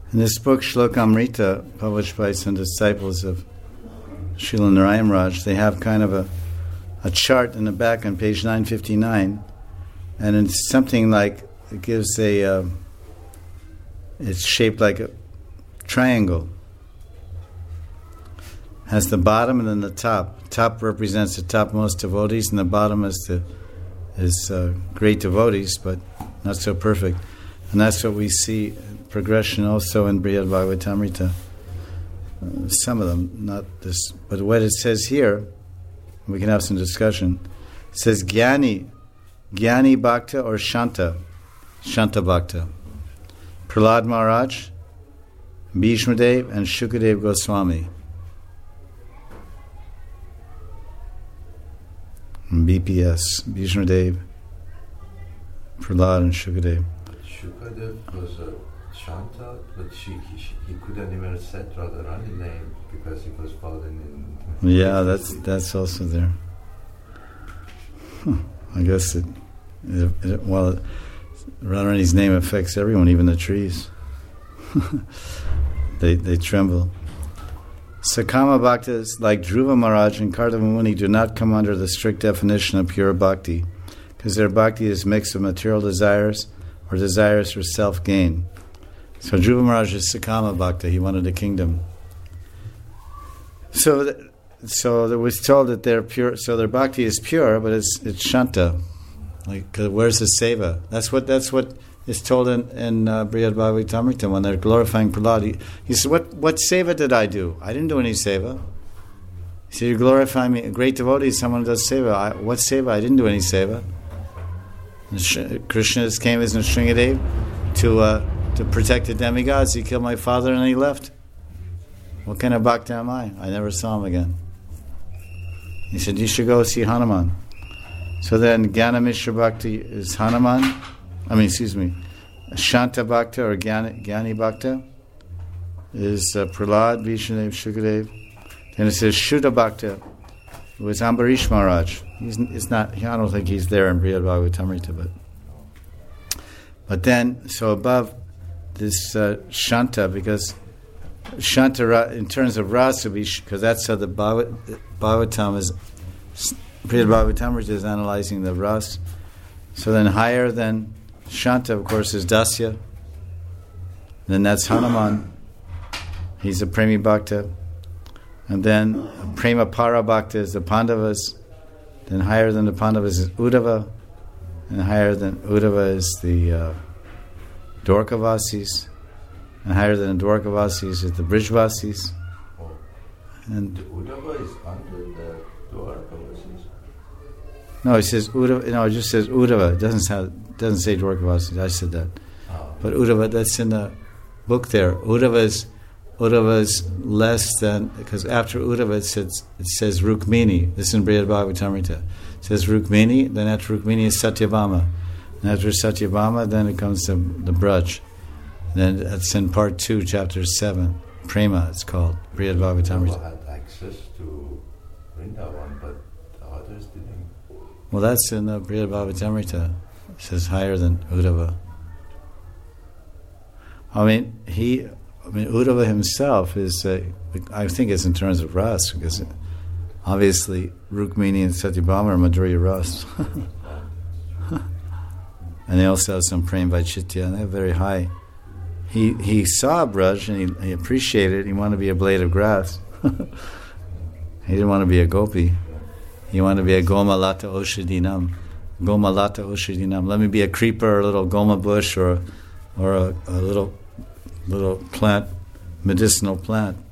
In this book, Shlokamrita, published by some disciples of Srila Narayan Raj, they have kind of a chart in the back on page 959, and it's something like, it gives it's shaped like a triangle. Has the bottom and then the top. Top represents the topmost devotees, and the bottom is great devotees, but not so perfect. And that's what we see progression also in Brihad Bhagavatamrita. Some of them, not this, but what it says here, we can have some discussion. It says Gyani Bhakta or Shanta Bhakta. Prahlad Maharaj, Bhishmadev, and Shukadev Goswami. BPS, Bhishmadev, Prahlad, and Shukadev. Shukadev was a Shanta, but he couldn't even set Radharani name because he was fallen in. Yeah, that's also there. I guess Radharani's name affects everyone, even the trees. They tremble. Sakama Bhaktas, like Dhruva Maharaj and Kardama Muni, do not come under the strict definition of pure bhakti, because their bhakti is mixed with material desires or desires for self-gain. So Dhruva Maharaj is Sakama Bhakta, he wanted a kingdom. So it was told that they're pure, so their bhakti is pure, but it's Shanta. Like, where's the seva? That's what is told in Brihad Bhagavatamrita when they're glorifying Prahlad. He said, what seva did I do? I didn't do any seva. He said, you're glorifying me, a great devotee, someone does seva. What seva? I didn't do any seva. Krishna came as Nrsingadev to protect the demigods. He killed my father and he left. What kind of bhakta am I? I never saw him again. He said, you should go see Hanuman. So then Jnana Mishra Bhakti is Hanuman. Shanta Bhakta or Gyani Bhakta is Prahlad, Vishnudev, Shukadev. Then it says Shuddha Bhakta, who is Ambarish Maharaj. I don't think he's there in Brihad Bhagavatamrita, but then, so above this Shanta, because Shanta, in terms of rasa, because that's how the Bhagavatam is, Brihad Bhagavatamrita is analyzing the ras. So then higher than Shanta, of course, is Dasya. Then that's Hanuman. He's a Premi Bhakta. And then Prema Para Bhakta is the Pandavas. Then higher than the Pandavas is Uddhava. And higher than Uddhava is the Dwarkavasis. And higher than the Dwarkavasis is the Brijvasis. And the Uddhava is under the Dwarkavasis? No, it says Uddhava. No, it just says Uddhava. It doesn't say Dwarkavasis. I said that. Oh. But Uddhava, that's in the book there. Uddhava is less than, because after Uddhava it says Rukmini. This is in Brihad Bhagavatamrita. It says Rukmini, then after Rukmini is Satyabhama. And after Satyabhama, then it comes to the Braj. Then that's in part 2, chapter 7. Prema, it's called. Brihad Bhagavatamrita. Uddhava had access to Vrindavan, but the others didn't. Well, that's in the Brihad Bhagavatamrita. It says higher than Uddhava. Uddhava himself is, I think it's in terms of ras, because obviously Rukmini and Satyabhama are majority ras. And they also have some prem vaichitya, and they're very high. He saw Braj and he appreciated it. He wanted to be a blade of grass. He didn't want to be a gopi. He wanted to be a Gomalata Oshadinam. Gomalata Oshadinam. Let me be a creeper, or a little goma bush, or a little plant, medicinal plant.